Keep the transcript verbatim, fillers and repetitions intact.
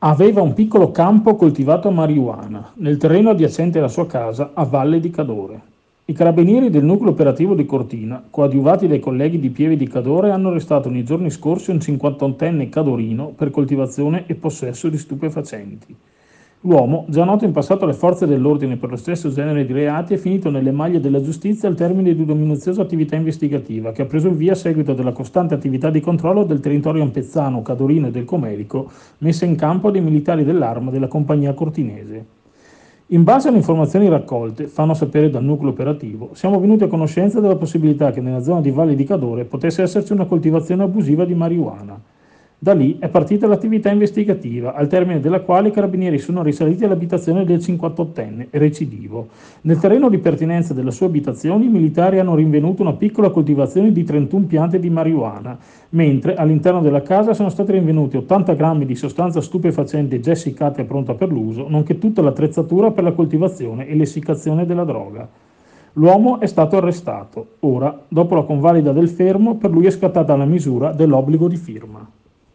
Aveva un piccolo campo coltivato a marijuana, nel terreno adiacente alla sua casa a Valle di Cadore. I carabinieri del nucleo operativo di Cortina, coadiuvati dai colleghi di Pieve di Cadore, hanno arrestato nei giorni scorsi un cinquantottenne cadorino per coltivazione e possesso di stupefacenti. L'uomo, già noto in passato alle forze dell'ordine per lo stesso genere di reati, è finito nelle maglie della giustizia al termine di una minuziosa attività investigativa che ha preso il via a seguito della costante attività di controllo del territorio ampezzano, cadorino e del Comerico messa in campo dai militari dell'Arma della compagnia cortinese. In base alle informazioni raccolte, fanno sapere dal nucleo operativo, siamo venuti a conoscenza della possibilità che nella zona di Valle di Cadore potesse esserci una coltivazione abusiva di marijuana. Da lì è partita l'attività investigativa, al termine della quale i carabinieri sono risaliti all'abitazione del cinquantottenne, recidivo. Nel terreno di pertinenza della sua abitazione i militari hanno rinvenuto una piccola coltivazione di trentuno piante di marijuana, mentre all'interno della casa sono stati rinvenuti ottanta grammi di sostanza stupefacente già essiccata e pronta per l'uso, nonché tutta l'attrezzatura per la coltivazione e l'essiccazione della droga. L'uomo è stato arrestato. Ora, dopo la convalida del fermo, per lui è scattata la misura dell'obbligo di firma.